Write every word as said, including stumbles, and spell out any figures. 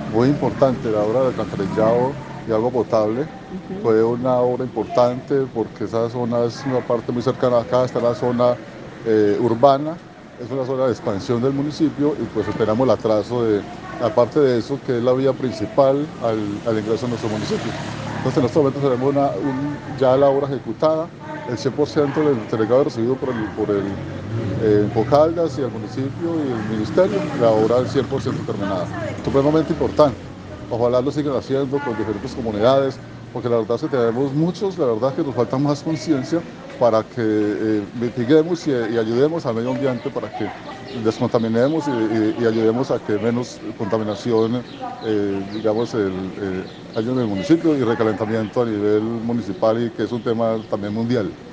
Muy importante la obra del alcantarillado y agua potable. Ujú. Fue una obra importante porque esa zona es una parte muy cercana acá, está la zona eh, urbana, es una zona de expansión del municipio y pues esperamos el atraso de, aparte de eso, que es la vía principal al, al ingreso a nuestro municipio. Entonces en estos momentos tenemos una, un- ya la obra ejecutada, el cien por ciento del entregado recibido por el, por el eh, Pocaldas y el municipio y el ministerio, la obra al cien por ciento terminada. Supremamente importante. Ojalá lo sigan haciendo con diferentes comunidades, porque la verdad es que tenemos muchos, la verdad es que nos falta más conciencia para que eh, mitiguemos y, y ayudemos al medio ambiente para que descontaminemos y, y- y ayudemos a que menos contaminación, eh, digamos, el, eh, haya en el municipio y recalentamiento a nivel municipal y que es un tema también mundial.